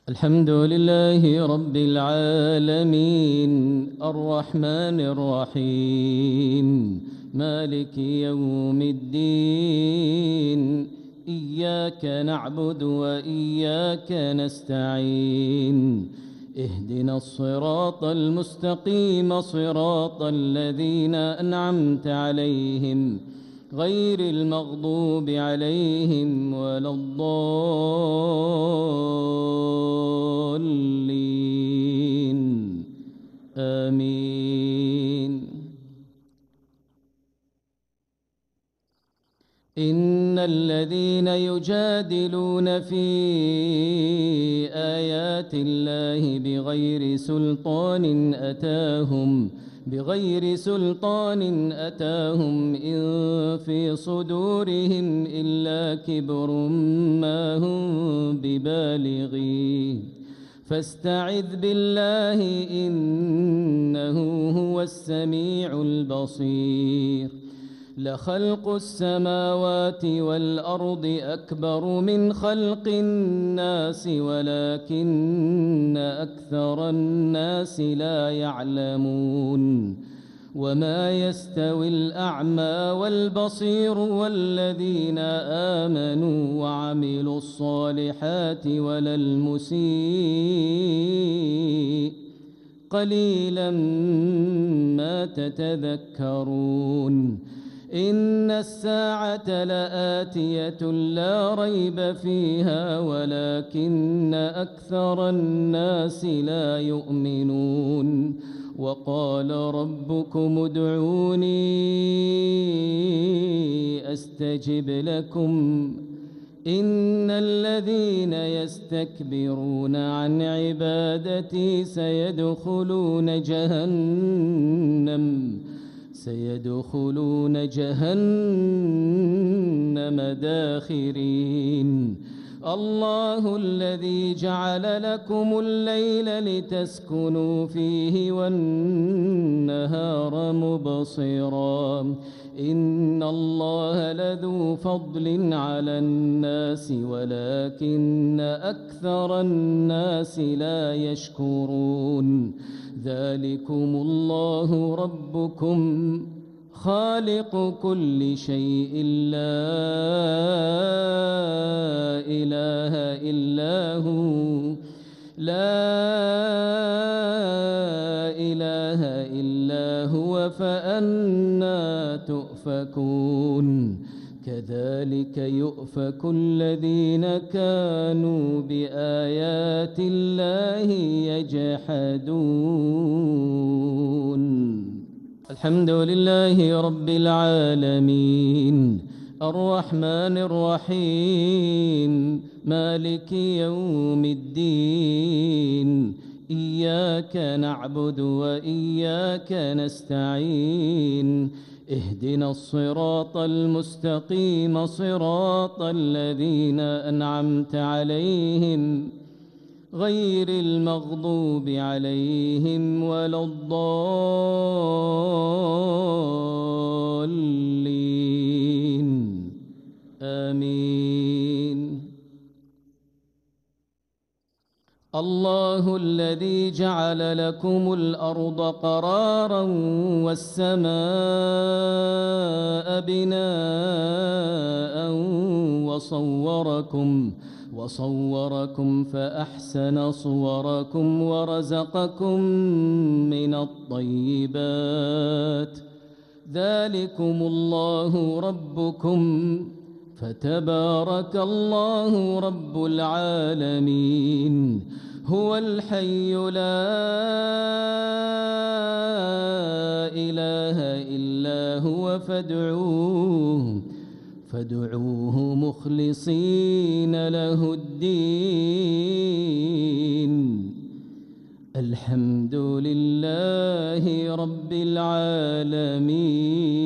الحمد لله رب العالمين الرحمن الرحيم مالك يوم الدين إياك نعبد وإياك نستعين اهدنا الصراط المستقيم صراط الذين أنعمت عليهم غير المغضوب عليهم ولا الضالين آمين. إن الذين يجادلون في آيات الله بغير سلطان أتاهم إن في صدورهم إلا كبر ما هم ببالغيه فاستعذ بالله إنه هو السميع البصير. لخلق السماوات والأرض أكبر من خلق الناس ولكن أكثر الناس لا يعلمون. وما يستوي الأعمى والبصير والذين آمنوا وعملوا الصالحات ولا المسيء قليلا ما تتذكرون. إن الساعة لآتية لا ريب فيها ولكن أكثر الناس لا يؤمنون. وقال ربكم ادعوني أستجب لكم إن الذين يستكبرون عن عبادتي سيدخلون جهنم داخرين. الله الذي جعل لكم الليل لتسكنوا فيه والنهار مبصرا إن الله لذو فضل على الناس ولكن أكثر الناس لا يشكرون. ذلكم الله ربكم خالق كل شيء لا إله إلا هو فأنى تؤفكون. كذلك يؤفك الذين كانوا بآيات الله يجحدون. الحمد لله رب العالمين الرحمن الرحيم مالك يوم الدين إياك نعبد وإياك نستعين اهدنا الصراط المستقيم صراط الذين أنعمت عليهم غير المغضوب عليهم ولا الضالين آمين. الله الذي جعل لكم الأرض قرارا والسماء بناء وصوركم فأحسن صوركم ورزقكم من الطيبات. ذلكم الله ربكم فتبارك الله رب العالمين. هو الحي لا إله إلا هو فادعوه مخلصين له الدين. الحمد لله رب العالمين.